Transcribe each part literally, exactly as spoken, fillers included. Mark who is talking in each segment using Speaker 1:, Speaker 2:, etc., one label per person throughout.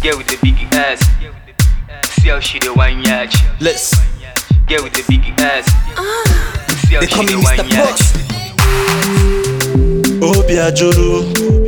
Speaker 1: Get with the big ass. See how she the one yatch.
Speaker 2: Let's.
Speaker 1: Get with the big ass. See how
Speaker 2: They
Speaker 1: she
Speaker 2: call me
Speaker 1: the
Speaker 2: Mister
Speaker 1: one yatch.
Speaker 2: Obia Juru,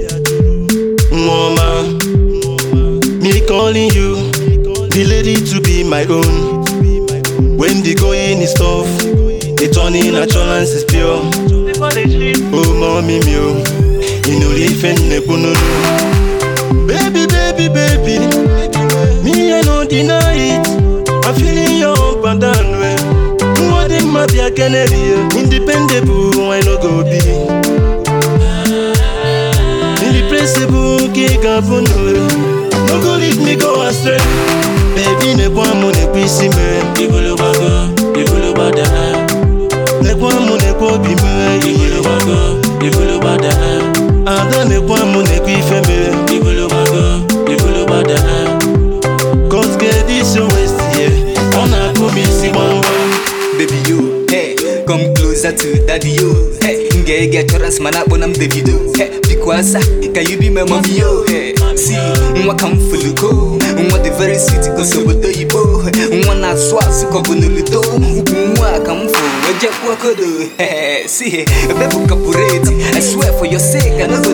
Speaker 2: Mama, me calling you, the lady to be my own. When the going is tough, the turning assurance is pure. Oh, mommy, mio, you know if any pununu. Baby, baby, baby, me I no deny it. I'm feeling your up and down way. More than my dear Kennedy, independable, I no go be. Irreplaceable, kick up on the way. No go leave me go astray. Baby, ne kwa mo ne kwisi me. Ibulu bago, ibulu bada. Ne kwa mo ne kwa bi me. Ibulu bago, ibulu bada. Ada ne kwa mo ne kwife me. Ibulu bago, ibulu bada. Cause get this your waist here. Wanna go me see one one.
Speaker 3: Baby you, hey, come closer to daddy you. Hey, get get your man up when I'm the video. Hey, because can you be my mommy yo? Hey, see, what come for the go? What the very city goes over the ibo. One I swap so come on the little. What come for? What just walk do? Hey, see, a baby capurate. I swear for your sake, I know